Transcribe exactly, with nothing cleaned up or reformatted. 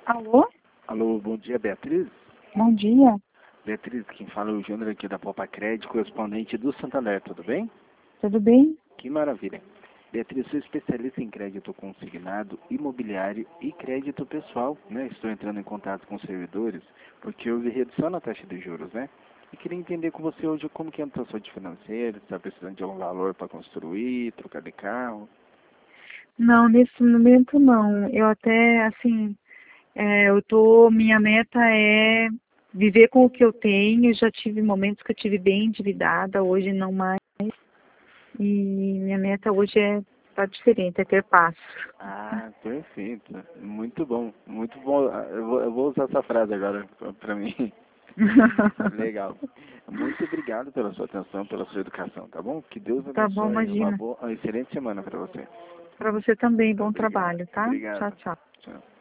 Alô? Alô, bom dia, Beatriz. Bom dia. Beatriz, quem fala é o Júnior aqui da Popa Crédito, correspondente do Santander, tudo bem? Tudo bem? Que maravilha. Beatriz, sou especialista em crédito consignado, imobiliário e crédito pessoal, né? Estou entrando em contato com os servidores porque houve redução na taxa de juros, né? E queria entender com você hoje como que é a sua saúde financeira, se está precisando de algum valor para construir, trocar de carro. Não, nesse momento não. Eu até, assim, é, eu tô, minha meta é viver com o que eu tenho. Já tive momentos que eu tive bem endividada, hoje não mais. E minha meta hoje é tá diferente, é ter paz. Ah, perfeito. Muito bom, muito bom. Eu vou, eu vou usar essa frase agora para mim. Legal. Muito obrigado pela sua atenção, pela sua educação, tá bom? Que Deus Tá bom, abençoe. Uma imagina. boa, uma excelente semana para você. Para você também, bom Obrigado. trabalho, tá? Tchau, Obrigado. tchau. Tchau.